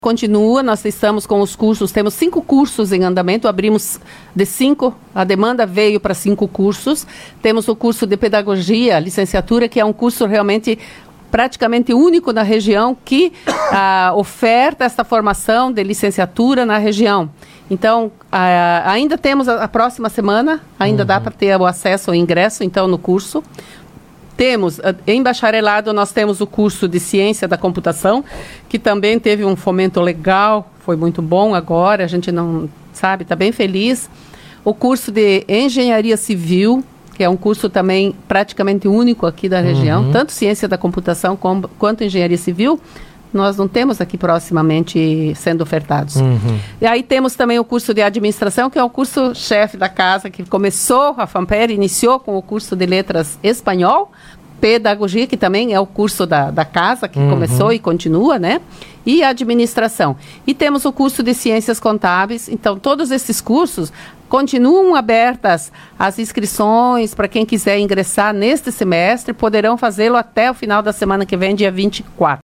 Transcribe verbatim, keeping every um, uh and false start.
Continua, nós estamos com os cursos, temos cinco cursos em andamento, abrimos de cinco, a demanda veio para cinco cursos. Temos o curso de pedagogia, licenciatura, que é um curso realmente praticamente único na região, que ah, oferta essa formação de licenciatura na região. Então, ah, ainda temos a, a próxima semana, ainda uhum. dá para ter o acesso ao ingresso, então, no curso. Temos, em bacharelado, nós temos o curso de Ciência da Computação, que também teve um fomento legal, foi muito bom agora, a gente não sabe, está bem feliz. O curso de Engenharia Civil, que é um curso também praticamente único aqui da região, uhum. tanto Ciência da Computação como, quanto Engenharia Civil, nós não temos aqui proximamente sendo ofertados. Uhum. E aí temos também o curso de Administração, que é o curso chefe da casa, que começou, a FAMPER iniciou com o curso de Letras Espanhol, Pedagogia, que também é o curso da, da casa, que uhum. começou e continua, né? E Administração. E temos o curso de Ciências Contábeis. Então, todos esses cursos continuam abertas as inscrições para quem quiser ingressar neste semestre, poderão fazê-lo até o final da semana que vem, dia vinte e quatro.